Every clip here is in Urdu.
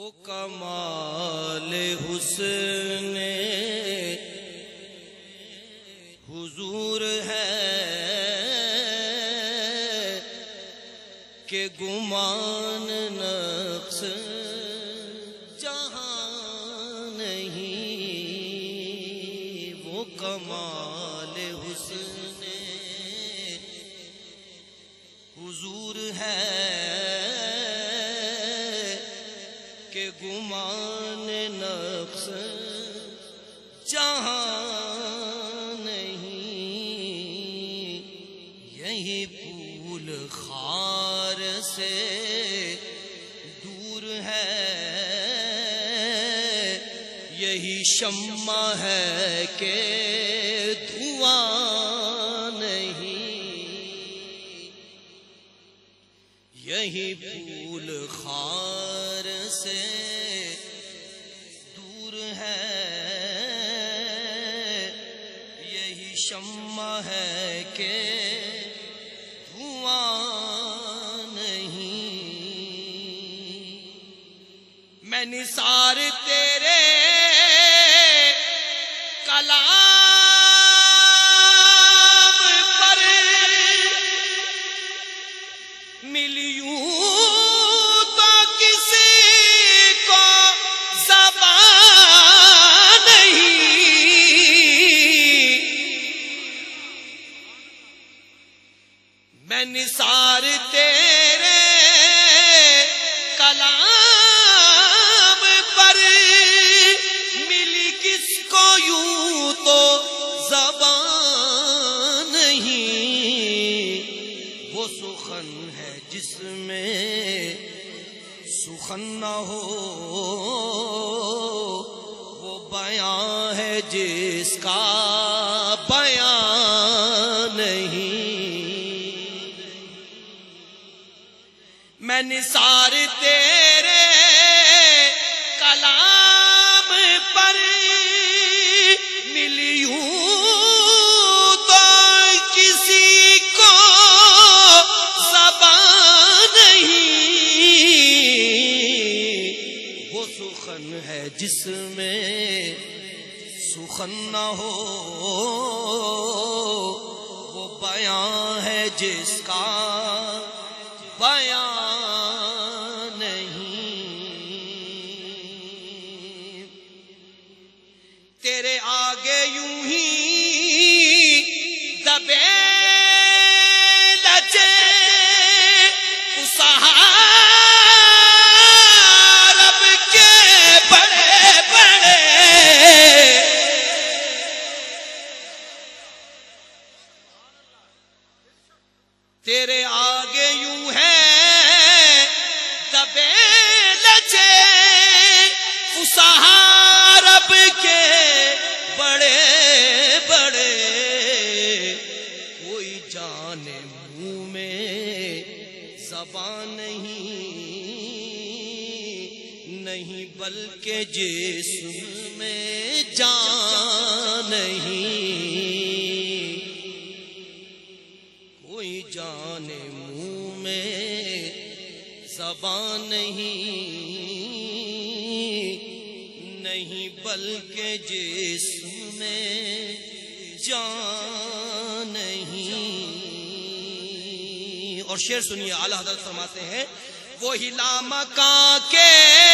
وہ کمال حسن حضور ہے کہ گمان نقص جہاں نہیں. وہ کمال حسن حضور ہے کہ گمان نقص جہاں نہیں. یہی پھول خار سے دور ہے، یہی شمع ہے کہ دھواں نہیں. یہی پھول خار سے دور ہے، یہی شمع ہے کہ دھواں نہیں. میں نثار تیرے کلام پر ملیوں تو کسی کو زبان نہیں. میں نثار تیرے کلام پر ملی کس کو یوں تو زبان نہیں. وہ سخن ہے جس میں سخن نہ ہو، وہ بیان ہے جس کا بیان نہیں. میں نثار تیرے کلام پر ملیوں تو کسی کو زبان نہیں. وہ سخن ہے جس میں سخن نہ ہو، وہ بیان ہے جس کا بیان نہیں. تیرے آگے یوں ہی دبے لچے صحابہ کے بڑے بڑے، تیرے آگے یوں ہے دبے لچے صحابہ کے بڑے بڑے. کوئی جانے منہ میں زبان نہیں بلکہ جسم میں جان نہیں. کوئی جانے منہ میں زبان نہیں بلکہ جسم میں جان نہیں. اور شعر سنیے، اعلیٰ حضرت فرماتے ہیں وہی لامکاں کے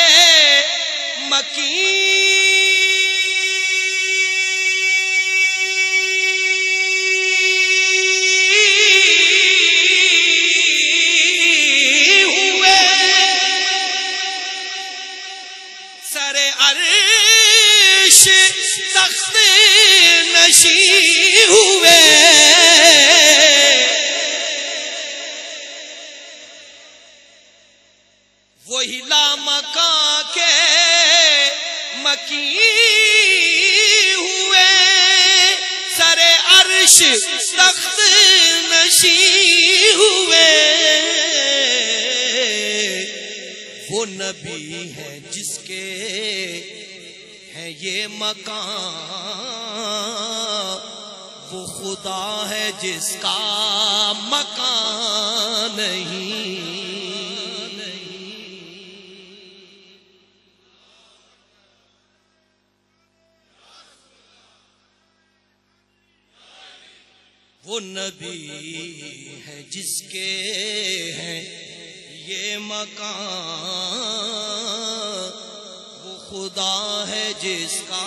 مکین ہوئے، سر عرش تخت نشین ہوئے. وہی لامکاں کے مکین ہوئے، سر عرش تخت نشین ہوئے. وہ نبی ہے جس کے ہے یہ مکان، وہ خدا ہے جس کا مکان نہیں. وہ نبی ہے جس کے ہیں یہ مکان، وہ خدا ہے جس کا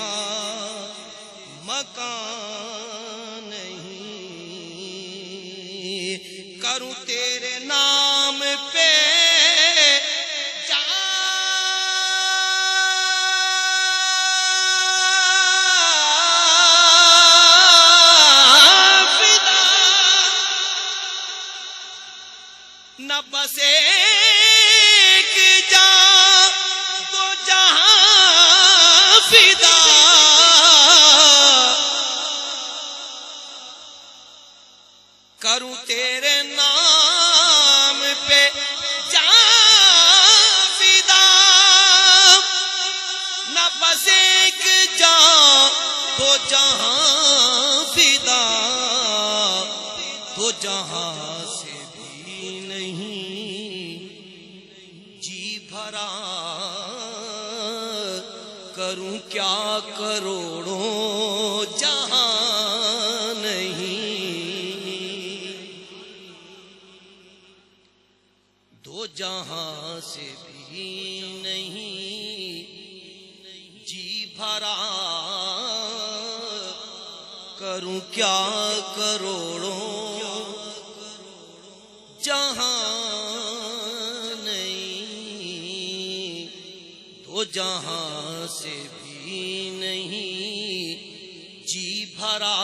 مکان نہیں، کروں تیرے نام پہ نہ بس ایک جان تو جہاں فدا، کروں تیرے نام پہ جان فدا، نہ بس ایک جان تو جہاں فدا، تو جہاں سے کروں کیا کروڑوں جہاں نہیں، دو جہاں سے بھی نہیں جی بھرا، کروں کیا کروڑوں جہاں نہیں، دو جہاں سے بھی نہیں جی بھرا،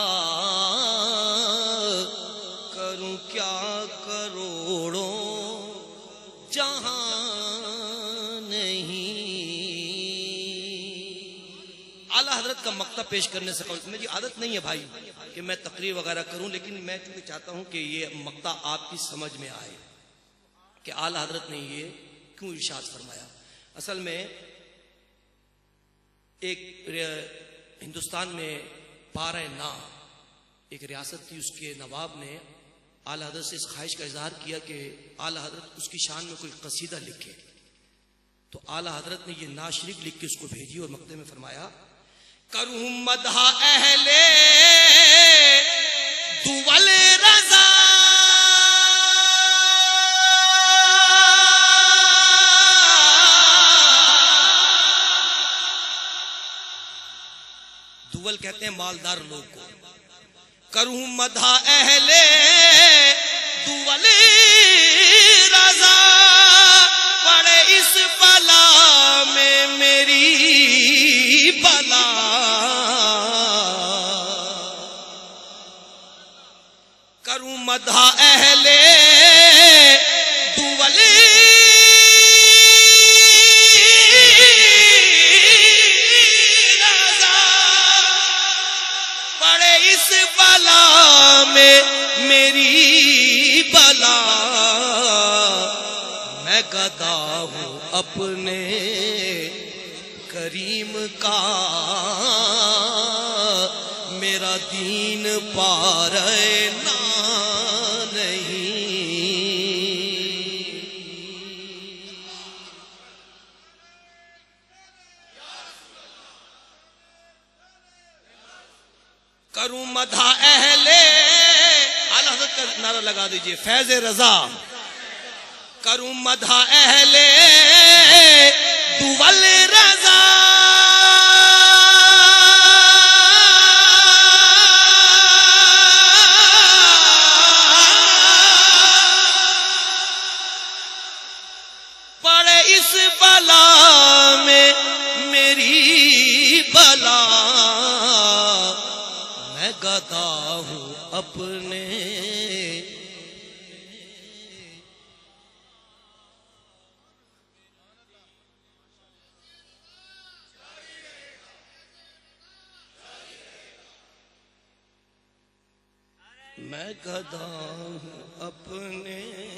کروں کیا کروڑوں جہاں نہیں۔ اعلیٰ حضرت کا مقطع پیش کرنے سے قبل میری عادت نہیں ہے بھائی کہ میں تقریر وغیرہ کروں، لیکن میں چونکہ چاہتا ہوں کہ یہ مقطع آپ کی سمجھ میں آئے کہ اعلیٰ حضرت نے یہ کیوں ارشاد فرمایا۔ اصل میں ایک ہندوستان میں پارہ نا ایک ریاست تھی، اس کے نواب نے اعلیٰ حضرت سے اس خواہش کا اظہار کیا کہ اعلیٰ حضرت اس کی شان میں کوئی قصیدہ لکھے، تو اعلیٰ حضرت نے یہ نعت شریف لکھ کے اس کو بھیجی اور مقطع میں فرمایا کروں مدح اہل دول رضا، دول کہتے ہیں مالدار لوگ کو، کروں مدح اہل دول رضا، پڑے اس بلا میں میری بلا، کروں مدح اہل دول اس بلا میں میری بلا، میں گدا ہوں اپنے کریم کا، میرا دین پارے نا نہیں، کروں مدح اہل اعلیٰ حضرت کا نعرہ لگا دیجئے فیض رضا، کروں مدح اہل دول رضا، پڑے اس بلا میں میری بلا، میں گدا ہوں اپنے میں گدا ہوں اپنے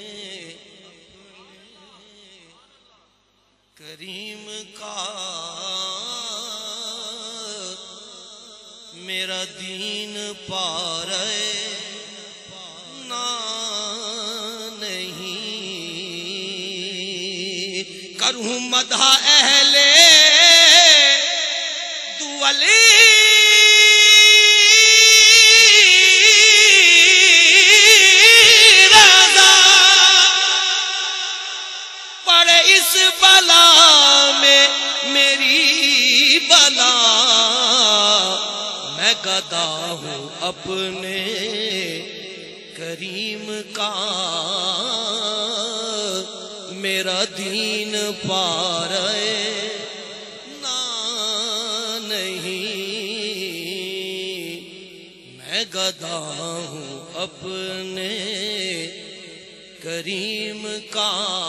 کریم کا، میرا دین پارے نا نہیں، کروں مدح اہل دول گدا ہوں اپنے کریم کا، میرا دین پارے نہ نہیں، میں گدا ہوں اپنے کریم کا،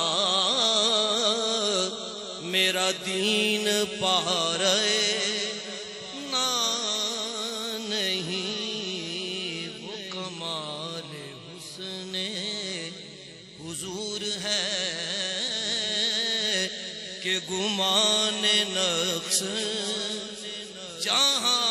میرا دین پارے نہ نہیں۔ وہ کمال حسن حضور ہے کہ گمان نقص جہاں